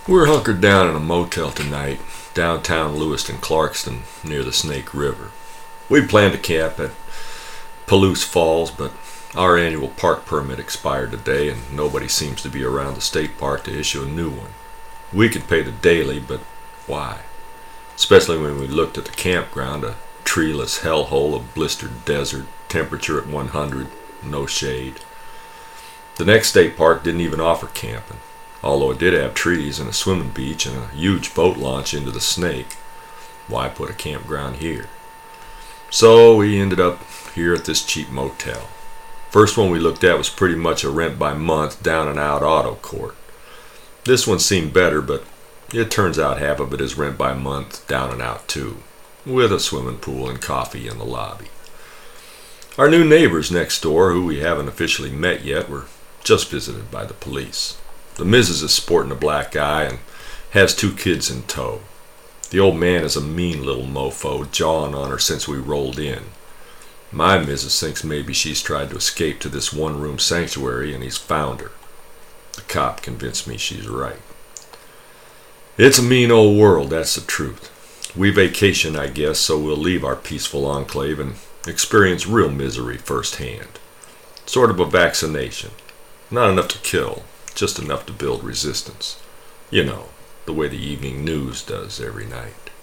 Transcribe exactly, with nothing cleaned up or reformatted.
We're hunkered down in a motel tonight, downtown Lewiston, Clarkston, near the Snake River. We'd planned to camp at Palouse Falls, but our annual park permit expired today, and nobody seems to be around the state park to issue a new one. We could pay the daily, but why? Especially when we looked at the campground, a treeless hellhole of blistered desert, temperature at one hundred, no shade. The next state park didn't even offer camping, although it did have trees and a swimming beach and a huge boat launch into the Snake. Why put a campground here? So we ended up here at this cheap motel. First one we looked at was pretty much a rent by month down and out auto court. This one seemed better, but it turns out half of it is rent by month down and out too, with a swimming pool and coffee in the lobby. Our new neighbors next door, who we haven't officially met yet, were just visited by the police. The missus is sporting a black eye and has two kids in tow. The old man is a mean little mofo, jawing on her since we rolled in. My missus thinks maybe she's tried to escape to this one-room sanctuary and he's found her. The cop convinced me she's right. It's a mean old world, that's the truth. We vacation, I guess, so we'll leave our peaceful enclave and experience real misery firsthand. Sort of a vaccination. Not enough to kill, just enough to build resistance. You know, the way the evening news does every night.